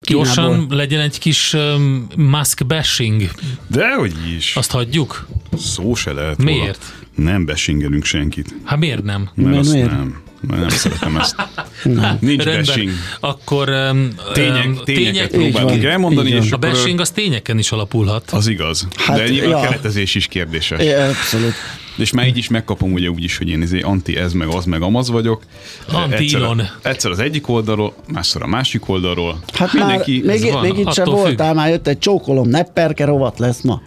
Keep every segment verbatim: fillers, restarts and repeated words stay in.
Gyorsan legyen egy kis um, Musk bashing. Dehogy is. Azt hagyjuk? Szó se lehet. Miért? Róla. Nem bashingelünk senkit. Hát miért nem? Mert Mert azt miért? nem. Mert nem szeretem ezt. Nincs Rendben. bashing. Akkor um, Tények, um, tényeket tények, próbálunk elmondani, Így van. és a akkor bashing az tényeken is alapulhat. az igaz. Hát, De nyilván ja. a keretezés is kérdéses. É, abszolút. És már így is megkapom ugye úgy is, hogy én izé anti ez, meg az, meg amaz vagyok. Anti-Elon. Egyszer, egyszer az egyik oldalról, másszor a másik oldalról. Hát Mindenki, már, még, van, még itt sem attól voltál, függ. már jött egy csókolom, nepperke rovat lesz ma.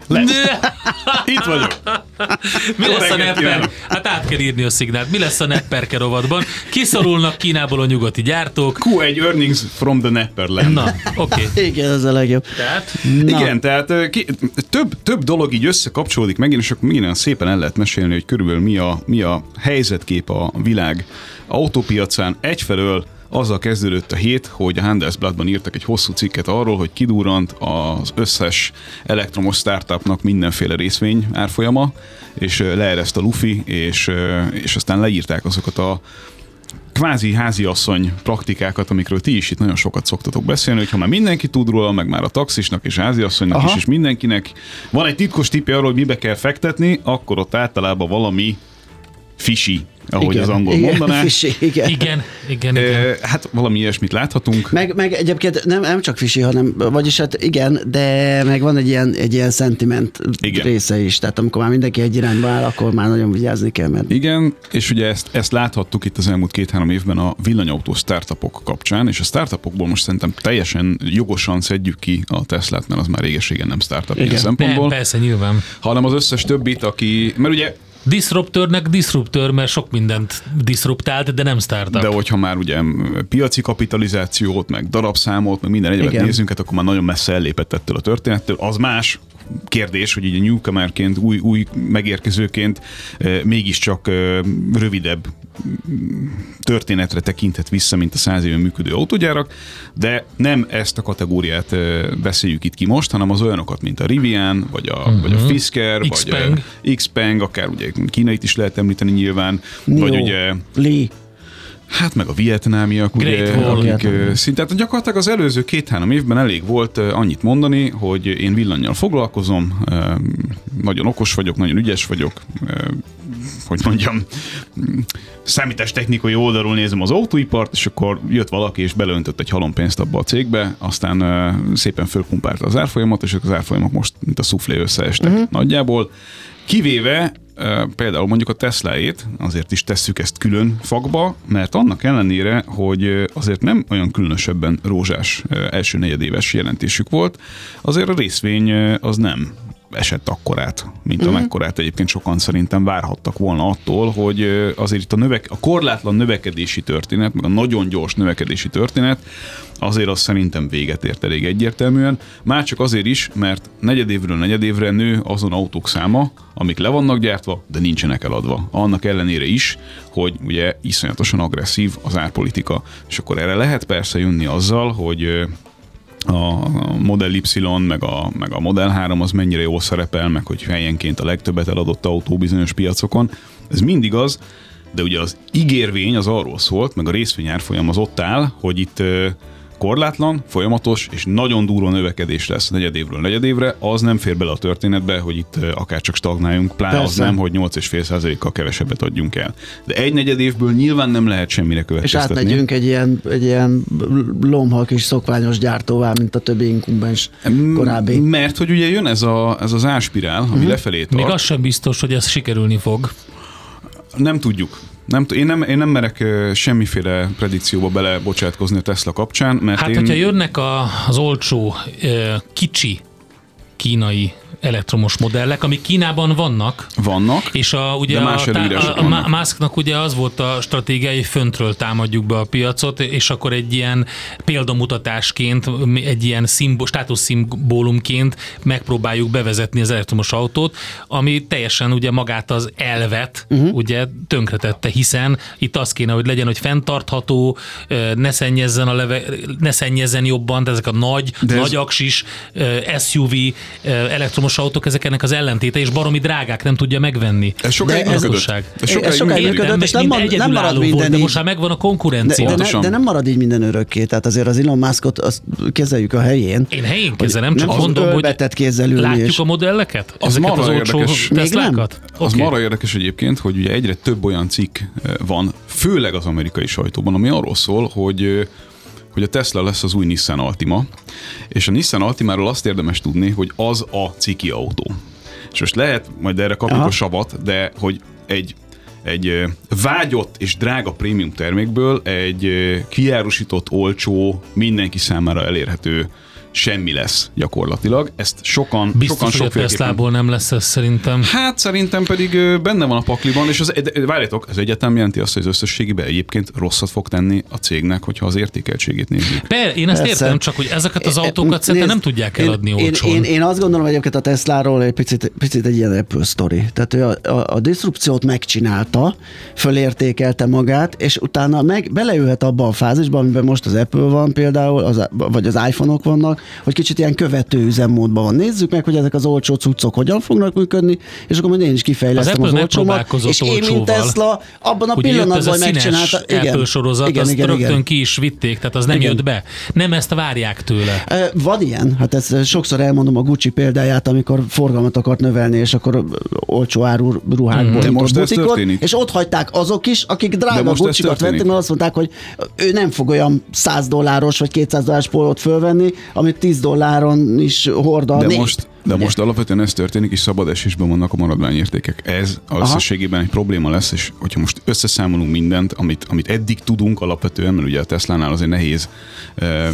Itt vagyok. Mi lesz a reggelt nepper? kívánok. Hát át kell írni a szignált. Mi lesz a nepperke rovatban? Kiszorulnak Kínából a nyugati gyártók. Q egy earnings from the Nepperland. Na, oké. Okay. Igen, ez a legjobb. Tehát Na. Igen, tehát ö, ki, több, több dolog így összekapcsolódik megint, és akkor megint olyan szépen el lehet mesélni, hogy körülbelül mi a, mi a helyzetkép a világ autópiacán. Egyfelől azzal kezdődött a hét, hogy a Handelsblattban írtak egy hosszú cikket arról, hogy kidurrant az összes elektromos startupnak mindenféle részvény árfolyama, és leereszt a lufi, és, és aztán leírták azokat a kvázi háziasszony praktikákat, amikről ti is itt nagyon sokat szoktatok beszélni, hogy ha már mindenki tud róla, meg már a taxisnak és háziasszonynak Aha. is, és mindenkinek van egy titkos tippje arról, hogy mibe kell fektetni, akkor ott általában valami fishy, ahogy Igen, az angol igen, mondaná. Fishy, igen. igen, igen, igen. E, hát valami ilyesmit láthatunk. Meg, meg egyébként nem, nem csak fishy, hanem, vagyis hát igen, de meg van egy ilyen, egy ilyen sentiment Igen. része is. Tehát amikor már mindenki egy irányba áll, akkor már nagyon vigyázni kell, mert Igen, és ugye ezt, ezt láthattuk itt az elmúlt két-három évben a villanyautó startupok kapcsán, és a startupokból most szerintem teljesen jogosan szedjük ki a Teslát, mert az már réges-régen nem startup ilyen Igen. Nem, szempontból, persze, nyilván. hanem az összes többit, aki, mert ugye Disruptőrnek disruptőr, mert sok mindent disruptált, de nem startup. de hogyha már ugye piaci kapitalizációt, meg darabszámot, meg minden egyebet Igen. nézzünk, hát akkor már nagyon messze ellépett ettől a történettől. Az más kérdés, hogy így a newcomerként, új, új megérkezőként e, mégiscsak e, rövidebb történetre tekinthet vissza, mint a száz éve működő autógyárak, de nem ezt a kategóriát e, beszéljük itt ki most, hanem az olyanokat, mint a Rivian, vagy a, uh-huh. vagy a Fisker, Xpeng. vagy a Xpeng, akár ugye kínait is lehet említeni nyilván, Nio, vagy ugye Lee. hát meg a vietnámiak, ugye, Great Wall. akik Vietnám. szinte hát gyakorlatilag az előző két-három évben elég volt uh, annyit mondani, hogy én villannyal foglalkozom, uh, nagyon okos vagyok, nagyon ügyes vagyok, uh, hogy mondjam, számítástechnikai oldalról nézem az autóipart, és akkor jött valaki és beleöntött egy halom pénzt abba a cégbe, aztán uh, szépen fölpumpálta az árfolyamat, és az árfolyamok most, mint a szuflé összeestek uh-huh. nagyjából. Kivéve uh, például mondjuk a Tesláét, azért is tesszük ezt külön fakba, mert annak ellenére, hogy uh, azért nem olyan különösebben rózsás uh, első negyedéves jelentésük volt, azért a részvény uh, az nem esett akkorát, mint uh-huh. amekkorát egyébként sokan szerintem várhattak volna attól, hogy uh, azért itt a, növek- a korlátlan növekedési történet, meg a nagyon gyors növekedési történet, azért az szerintem véget ért elég egyértelműen. Már csak azért is, mert negyedévről negyedévre nő azon autók száma, amik le vannak gyártva, de nincsenek eladva. Annak ellenére is, hogy ugye iszonyatosan agresszív az árpolitika. És akkor erre lehet persze jönni azzal, hogy a Model Y, meg a, meg a Model három az mennyire jól szerepel, meg hogy helyenként a legtöbbet eladott autó bizonyos piacokon. Ez mindig az, de ugye az ígérvény az arról szólt, meg a részvényárfolyam az ott áll, hogy itt korlátlan, folyamatos és nagyon durva növekedés lesz negyedévről negyedévre, az nem fér bele a történetbe, hogy itt akár csak stagnáljunk, pláne az nem, hogy nyolc egész öt százalékkal kevesebbet adjunk el. De egy negyed évből nyilván nem lehet semmire És következtetni. átmegyünk egy ilyen, egy ilyen lomha kis szokványos gyártóvá, mint a többi inkubens korábbi. Mert hogy ugye jön ez, a, ez az árspirál, ami uh-huh. lefelé tart. Még az sem biztos, hogy ez sikerülni fog. Nem tudjuk. Nem, én, nem, én nem merek uh, semmiféle predikcióba belebocsátkozni a Tesla kapcsán, mert Hát, én... hogyha jönnek a, az olcsó, kicsi kínai elektromos modellek, amik Kínában vannak. Vannak, és a, ugye de más a, előírások a, a vannak. Musknak ugye az volt a stratégiai, hogy föntről támadjuk be a piacot, és akkor egy ilyen példamutatásként, egy ilyen szimbol, státuszszimbólumként megpróbáljuk bevezetni az elektromos autót, ami teljesen ugye magát az elvet uh-huh. ugye tönkretette, hiszen itt az kéne, hogy legyen, hogy fenntartható, ne szennyezzen, a leve, ne szennyezzen jobban, de ezek a nagy, de nagy ez... aksis es u vé elektromos elektromos autók, ezek ennek az ellentéte, és baromi drágák, nem tudja megvenni. Ez sokáig működött. Ez sokáig működött, és nem, nem marad minden volt, de így. most már megvan a konkurencia. De, de, ne, de nem marad így minden örökké, tehát azért az Elon Muskot azt kezeljük a helyén. Én helyén kezelem, csak nem mondom, hogy látjuk és... a modelleket? Az ezeket az olcsó Teslákat? Az marha érdekes egyébként, hogy ugye egyre több olyan cikk van, főleg az amerikai sajtóban, ami arról szól, hogy hogy a Tesla lesz az új Nissan Altima, és a Nissan Altimáról azt érdemes tudni, hogy az a ciki autó. És most lehet, majd erre kapjuk Aha. a savat, de hogy egy, egy vágyott és drága prémium termékből egy kiárusított, olcsó, mindenki számára elérhető semmi lesz gyakorlatilag. Ezt sokan, Biztos, sokan hogy a Teslából nem lesz ez szerintem. Hát szerintem pedig benne van a pakliban, és az, várjátok, ez egyetem jelenti azt, hogy az összességében egyébként rosszat fog tenni a cégnek, hogyha az értékeltségét nézzük. Per, én ezt Persze. értem, csak hogy ezeket az autókat szerintem nem tudják eladni én, olcsón. Én, én, én azt gondolom egyébként a Tesláról egy picit, picit egy ilyen Apple sztori. Tehát ő a, a, a diszrupciót megcsinálta, fölértékelte magát, és utána meg belejöhet abba a fázisba, amiben most az Apple van például, az, vagy az iPhone-ok vannak, hogy kicsit ilyen követő üzemmódban van. Nézzük meg, hogy ezek az olcsó cuccok hogyan fognak működni, és akkor majd én is kifejlesztem az, az olcsómat. És én, mint Tesla, abban a pillanatban, hogy megcsinálta. Igen, Apple sorozat, igen, azt igen, rögtön igen. ki is vitték, tehát az nem igen. jött be. Nem ezt várják tőle. Van ilyen, hát ezt sokszor elmondom a Gucci példáját, amikor forgalmat akart növelni, és akkor olcsó áru ruhákból de most ez történik. És ott hagyták azok is, akik drága Gucci-kat vettek, mert azt mondták, hogy ő nem fog olyan száz dolláros vagy kétszáz dolláros pólót fölvenni, amit tíz dolláron is hordal. De most, de most alapvetően ez történik, és szabad esésben vannak a maradványértékek. Ez az összességében egy probléma lesz, és hogyha most összeszámolunk mindent, amit, amit eddig tudunk alapvetően, mert ugye a Teslánál azért nehéz eh,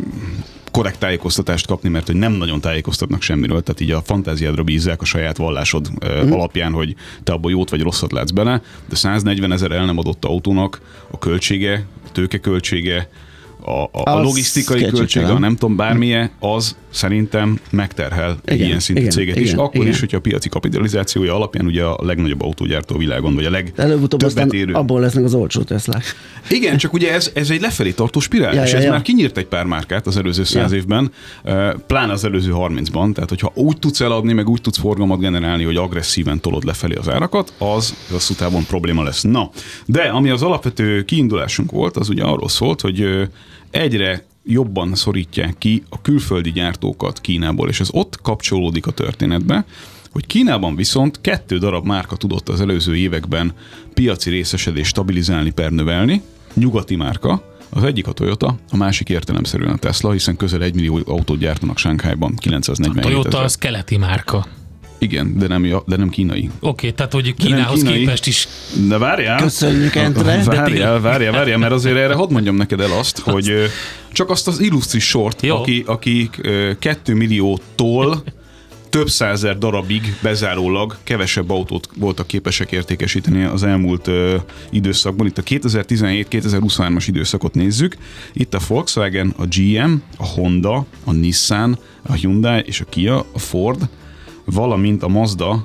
korrekt tájékoztatást kapni, mert hogy nem nagyon tájékoztatnak semmiről, tehát így a fantáziádra bízzák a saját vallásod eh, mm. alapján, hogy te abban jót vagy rosszat látsz bele, de száznegyven ezer el nem adott autónak a költsége, a tőkeköltsége, A, a, a logisztikai költsége, a nem tudom, bármilyen, az szerintem megterhel egy igen, ilyen szintű igen, céget igen, is. Akkor igen. is, hogyha a piaci kapitalizációja alapján ugye a legnagyobb autógyártó világon, vagy a legtöbbet érő. Abból lesznek az olcsó Teslák. Igen, csak ugye ez, ez egy lefelé tartó spirál, ja, és ja, ez ja. már kinyírt egy pár márkát az előző száz ja. évben, pláne az előző harmincban, tehát hogyha úgy tudsz eladni, meg úgy tudsz forgalmat generálni, hogy agresszíven tolod lefelé az árakat, az hosszú távon probléma lesz. Na, de ami az alapvető kiindulásunk volt, az ugye arról szólt, hogy egyre jobban szorítják ki a külföldi gyártókat Kínából, és ez ott kapcsolódik a történetbe, hogy Kínában viszont kettő darab márka tudott az előző években piaci részesedést stabilizálni per növelni, nyugati márka, az egyik a Toyota, a másik értelemszerűen a Tesla, hiszen közel egy millió autót gyártanak Shanghaiban, kilencszáznegyvenhét A Toyota az keleti márka. Igen, de nem, de nem kínai. Oké, okay, tehát hogy Kínához kínai, képest is. De várjál. Köszönjük, Endre. Várjál, várjál, várjál, mert azért erre hadd mondjam neked el azt, hogy csak azt az illusztris sort, aki, aki két milliótól több százer darabig bezárólag kevesebb autót voltak képesek értékesíteni az elmúlt ö, időszakban. Itt a kétezer-tizenhét kétezer-huszonhármas időszakot nézzük. Itt a Volkswagen, a gé em, a Honda, a Nissan, a Hyundai és a Kia, a Ford, valamint a Mazda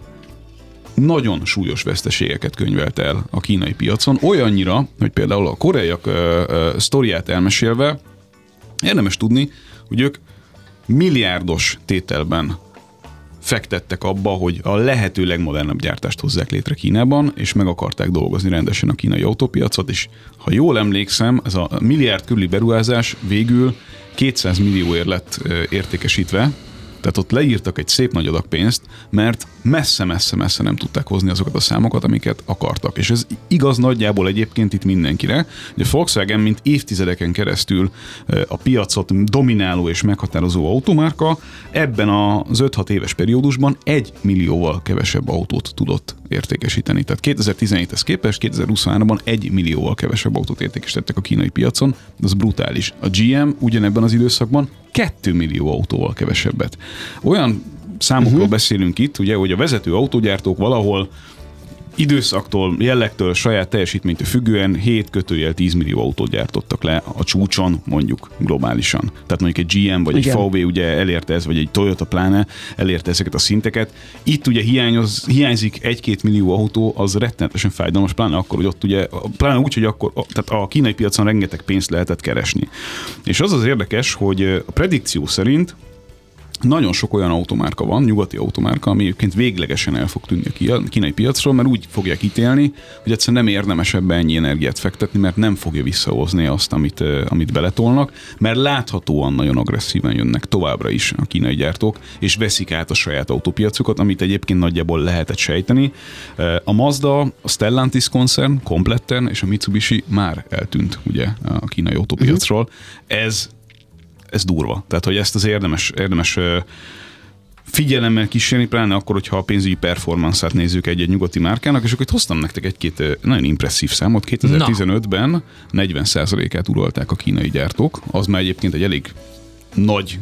nagyon súlyos veszteségeket könyvelt el a kínai piacon. Olyannyira, hogy például a koreaiak ö, ö, sztoriát elmesélve érdemes tudni, hogy ők milliárdos tételben fektettek abba, hogy a lehető legmodernebb gyártást hozzák létre Kínában, és meg akarták dolgozni rendesen a kínai autópiacot, és ha jól emlékszem, ez a milliárd körüli beruházás végül kétszáz millióért lett értékesítve, tehát ott leírtak egy szép nagy adag pénzt, mert messze-messze-messze nem tudták hozni azokat a számokat, amiket akartak. És ez igaz nagyjából egyébként itt mindenkire, hogy a Volkswagen mint évtizedeken keresztül a piacot domináló és meghatározó automárka ebben az öt-hat éves periódusban egy millióval kevesebb autót tudott értékesíteni. Tehát kétezer-tizenhéthez képest kétezer-huszonháromban egy millióval kevesebb autót értékesítettek a kínai piacon, az brutális. A gé em ugyanebben az időszakban két millió autóval kevesebbet. Olyan számokról uh-huh. beszélünk itt, ugye, hogy a vezető autógyártók valahol időszaktól, jellegtől, saját teljesítménytől függően hét kötőjel tíz millió autót gyártottak le a csúcson, mondjuk globálisan. Tehát mondjuk egy gé em vagy igen. egy vé vé ugye elérte ez, vagy egy Toyota pláne elérte ezeket a szinteket. Itt ugye hiányoz, hiányzik egy-két millió autó, az rettenetesen fájdalmas, pláne akkor, hogy ott ugye, pláne úgy, hogy akkor, tehát a kínai piacon rengeteg pénzt lehetett keresni. És az az érdekes, hogy a predikció szerint nagyon sok olyan automárka van, nyugati automárka, ami egyébként véglegesen el fog tűnni a kínai piacról, mert úgy fogják ítélni, hogy egyszerűen nem érdemes ebbe ennyi energiát fektetni, mert nem fogja visszahozni azt, amit, amit beletolnak, mert láthatóan nagyon agresszíven jönnek továbbra is a kínai gyártók, és veszik át a saját autópiacukat, amit egyébként nagyjából lehetett sejteni. A Mazda, a Stellantis koncern kompletten, és a Mitsubishi már eltűnt ugye a kínai autópiacról. Uh-huh. Ez Ez durva. Tehát, hogy ezt az érdemes, érdemes figyelemmel kísérni, pláne akkor, hogyha a pénzügyi performance-át nézzük egy-egy nyugati márkának, és akkor itt hoztam nektek egy-két nagyon impresszív számot. kétezer-tizenötben Na. negyven százalékát uralták a kínai gyártók. Az már egyébként egy elég nagy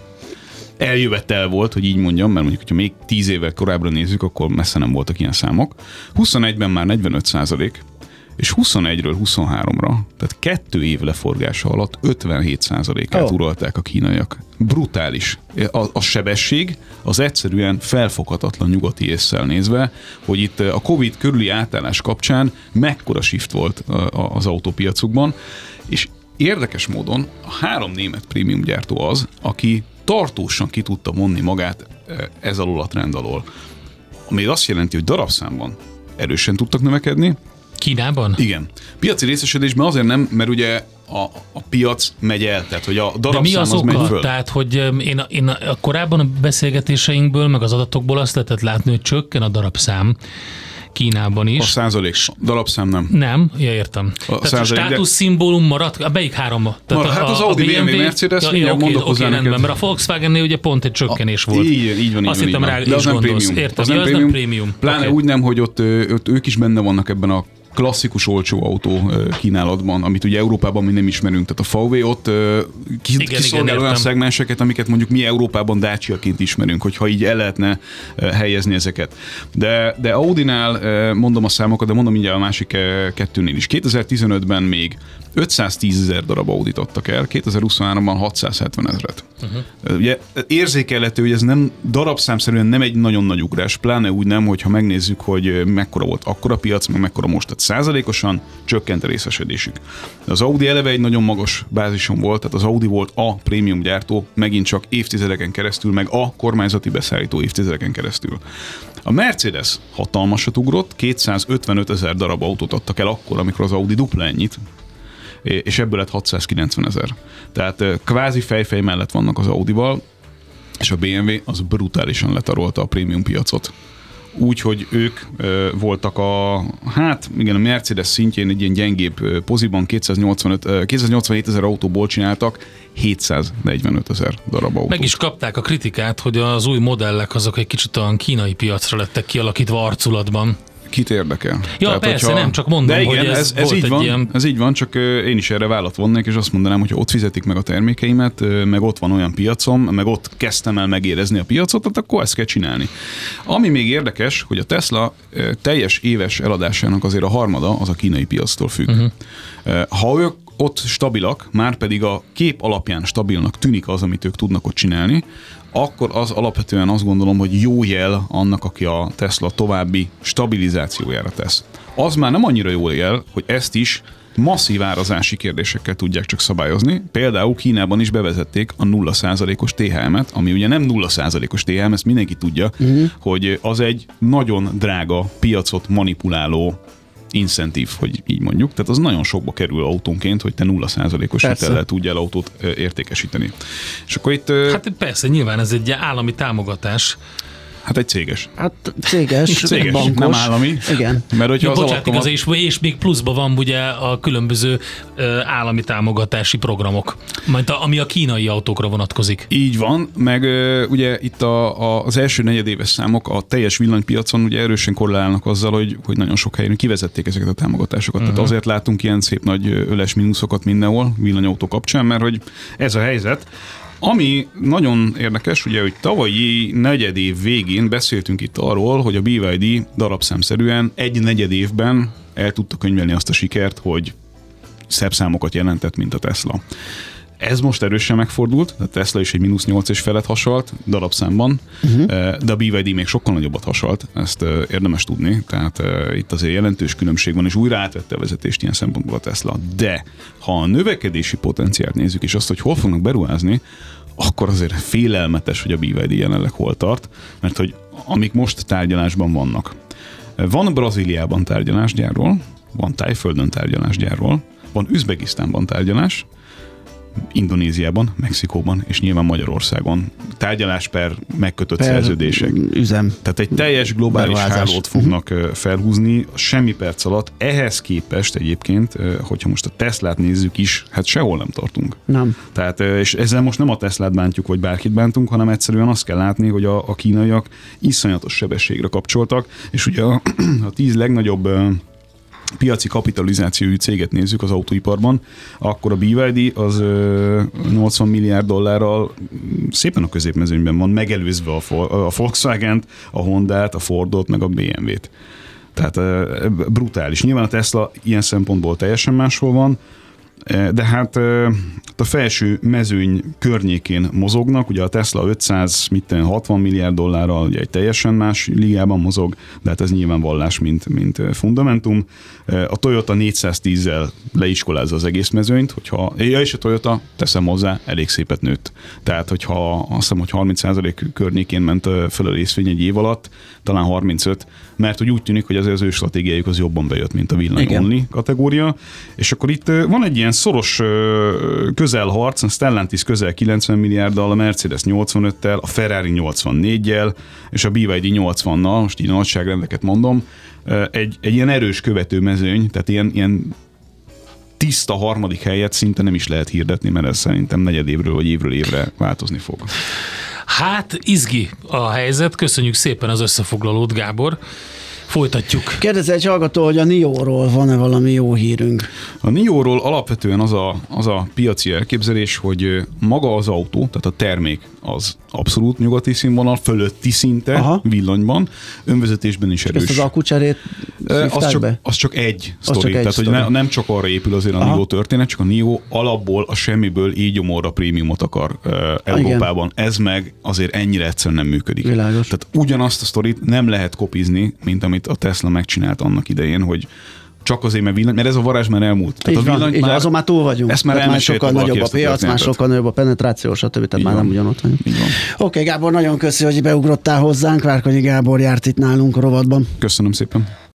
eljövetel volt, hogy így mondjam, mert mondjuk, hogyha még tíz évvel korábbra nézzük, akkor messze nem voltak ilyen számok. huszonegyben már negyvenöt százalék, és huszonegyről huszonháromra, tehát kettő év leforgása alatt ötvenhét százalékát oh. uralták a kínaiak. Brutális. A, a sebesség az egyszerűen felfoghatatlan nyugati ésszel nézve, hogy itt a Covid körüli átállás kapcsán mekkora shift volt az autópiacukban, és érdekes módon a három német prémium gyártó az, aki tartósan ki tudta vonni magát ez alól a trend alól. Ami azt jelenti, hogy darabszámban erősen tudtak növekedni. Kínában? Igen. Piaci részesedésben azért nem, mert ugye a, a piac megy el, tehát hogy a darabszám mi az, az oka? megy föl. Tehát, hogy én, én a korábban a beszélgetéseinkből, meg az adatokból azt lehetett látni, hogy csökken a darabszám Kínában is. A százalék. Darabszám nem. Nem, ja, értem. A Tehát százalék, a státuszszimbólum maradt, a melyik háromba? Mar, hát az Audi, bé em vé, Mercedes, ja, mindjárt oké, mondok oké, hozzá rendben, neked. mert a Volkswagennél ugye pont egy csökkenés a, volt. Így, így van, Azt így hittem van, rá de az is nem gondolsz. prémium. Értem, az ja, nem az prémium. nem prémium. Pláne Okay. úgy nem, hogy ott, ott ők is benne vannak ebben a klasszikus olcsó autó kínálatban, amit ugye Európában mi nem ismerünk. Tehát a vé vé ott kiszolgál olyan szegmenseket, amiket mondjuk mi Európában Dacia-ként ismerünk, hogyha így el lehetne helyezni ezeket. De, de Audinál mondom a számokat, de mondom mindjárt a másik kettőnél is. kétezer-tizenötben még ötszáztízezer darab Audit adtak el, kétezer-huszonháromban hatszázhetven ezret. Uh-huh. Ugye érzékelhető, hogy ez nem darabszámszerűen nem egy nagyon nagy ugrás, pláne úgy nem, hogyha megnézzük, hogy mekkora volt akkora piac, meg mekkora most, tehát százalékosan csökkent a részesedésük. Az Audi eleve egy nagyon magas bázison volt, tehát az Audi volt a prémium gyártó, megint csak évtizedeken keresztül, meg a kormányzati beszállító évtizedeken keresztül. A Mercedes hatalmasat ugrott, kétszázötvenöt ezer darab autót adtak el akkor, amikor az Audi dupla ennyit, és ebből lett hatszázkilencven ezer. Tehát kvázi fejfej mellett vannak az Audival, és a bé em vé az brutálisan letarolta a prémium piacot. Úgy, hogy ők ö, voltak a, hát igen, a Mercedes szintjén egy ilyen gyengébb poziban kétszáznyolcvanhét ezer autóból csináltak hétszáznegyvenöt ezer darab autót. Meg is kapták a kritikát, hogy az új modellek azok egy kicsit olyan kínai piacra lettek kialakítva arculatban. Kit érdekel? Ja, Tehát, persze, hogyha... nem, csak mondom, igen, hogy ez, ez, ez volt így egy van, ilyen... Ez így van, csak én is erre vállat vonnék, és azt mondanám, hogy ott fizetik meg a termékeimet, meg ott van olyan piacom, meg ott kezdtem el megérezni a piacot, tehát akkor ezt kell csinálni. Ami még érdekes, hogy a Tesla teljes éves eladásának azért a harmada az a kínai piactól függ. Uh-huh. Ha ők ott stabilak, már pedig a kép alapján stabilnak tűnik az, amit ők tudnak ott csinálni, akkor az alapvetően azt gondolom, hogy jó jel annak, aki a Tesla további stabilizációjára tesz. Az már nem annyira jó jel, hogy ezt is masszív árazási kérdésekkel tudják csak szabályozni. Például Kínában is bevezették a nulla százalékos té há em-et, ami ugye nem nulla százalékos té há em, ezt mindenki tudja, uh-huh. hogy az egy nagyon drága piacot manipuláló incentív, hogy így mondjuk. Tehát az nagyon sokba kerül autónként, hogy te nulla százalékos hitellel tudjál autót értékesíteni. És akkor itt... Hát persze, nyilván ez egy állami támogatás. Hát egy céges. Hát céges, céges bankos. Nem állami. Igen. Mert hogyha ja, az bocsánat, alapkamat... igaz, és, és még pluszban van ugye a különböző uh, állami támogatási programok, majd a, ami a kínai autókra vonatkozik. Így van, meg uh, ugye itt a, a, az első negyedéves számok a teljes villanypiacon ugye erősen korrelálnak azzal, hogy, hogy nagyon sok helyen kivezették ezeket a támogatásokat. Uh-huh. Tehát azért látunk ilyen szép nagy öles mínuszokat mindenhol villanyautó kapcsán, mert hogy ez a helyzet. Ami nagyon érdekes, ugye, hogy tavalyi negyedév végén beszéltünk itt arról, hogy a bé vé dé darabszámszerűen egy negyed évben el tudta könyvelni azt a sikert, hogy szebb számokat jelentett, mint a Tesla. Ez most erősen megfordult, a Tesla is egy mínusz nyolc és felett hasalt darabszámban, uh-huh. de a bé vé dé még sokkal nagyobbat hasalt, ezt érdemes tudni, tehát itt azért jelentős különbség van, és újra átvette a vezetést ilyen szempontból a Tesla. De ha a növekedési potenciált nézzük, és azt, hogy hol fognak beruházni, akkor azért félelmetes, hogy a bé vé dé jelenleg hol tart, mert hogy amik most tárgyalásban vannak. Van Brazíliában tárgyalás gyárról, van Tájföldön tárgyalás gyárról, van Üzbegisztánban tárgyalás, Indonéziában, Mexikóban és nyilván Magyarországon tárgyalás per megkötött per szerződések. Üzem. Tehát egy teljes globális Beruházás. hálót fognak felhúzni semmi perc alatt. Ehhez képest egyébként, hogyha most a Teslát nézzük is, hát sehol nem tartunk. Nem. Tehát, és ezzel most nem a Teslát bántjuk, vagy bárkit bántunk, hanem egyszerűen azt kell látni, hogy a, a kínaiak iszonyatos sebességre kapcsoltak, és ugye a, a tíz legnagyobb piaci kapitalizációjú céget nézzük az autóiparban, akkor a bé vé dé az nyolcvan milliárd dollárral szépen a középmezőnyben van, megelőzve a, a Volkswagent, a Hondát, a Fordot, meg a bé em vét. Tehát brutális. Nyilván a Tesla ilyen szempontból teljesen máshol van, de hát a felső mezőny környékén mozognak, ugye a Tesla ötszáz, mit tenni, hatvan milliárd dollárral, ugye egy teljesen más ligában mozog, de hát ez nyilván vallás, mint, mint fundamentum. A Toyota négyszáztízzel leiskolázza az egész mezőnyt, hogyha, ja, és a Toyota, teszem hozzá, elég szépet nőtt. Tehát, hogyha azt hiszem, hogy harminc százalék környékén ment föl a részvény egy év alatt, talán harmincöt, mert hogy úgy tűnik, hogy az, az ő stratégiájuk az jobban bejött, mint a villany-only kategória. És akkor itt van egy ilyen szoros közelharc, a Stellantis közel kilencven milliárddal, a Mercedes nyolcvanöttel, a Ferrari nyolcvannégyel, és a bé vé dé nyolcvannal, most így nagyságrendeket mondom, egy, egy ilyen erős követő mezőny, tehát ilyen, ilyen tiszta harmadik helyet szinte nem is lehet hirdetni, mert ez szerintem negyedévről vagy évről évre változni fog. Hát izgi a helyzet, köszönjük szépen az összefoglalót, Gábor. Folytatjuk. Kérdez egy hallgató, hogy a Nio-ról van-e valami jó hírünk? A Nio-ról alapvetően az a, az a piaci elképzelés, hogy maga az autó, tehát a termék az abszolút nyugati színvonal, fölötti szinte, aha, villanyban, önvezetésben is erős. Ezt az akkucserét az csak, be? az csak egy az sztori, csak egy tehát sztori. hogy ne, nem csak arra épül azért a Nio történet, csak a Nio alapból a semmiből így gyomorra prémiumot akar uh, Európában. Igen. Ez meg azért ennyire egyszerűen nem működik. Világos. Tehát ugyanazt a sztorit nem lehet kopizni, mint amit a Tesla megcsinált annak idején, hogy csak azért, mert villany, mert ez a varázs már elmúlt. Tehát így a van, így már, azon már túl vagyunk. Ezt már, már sokkal nagyobb a piac, már sokkal nagyobb a penetráció, stb. Tehát már nem ugyanott vagyunk. Oké, okay, Gábor, nagyon köszi, hogy beugrottál hozzánk. Várkonyi Gábor járt itt nálunk a rovatban. Köszönöm szépen.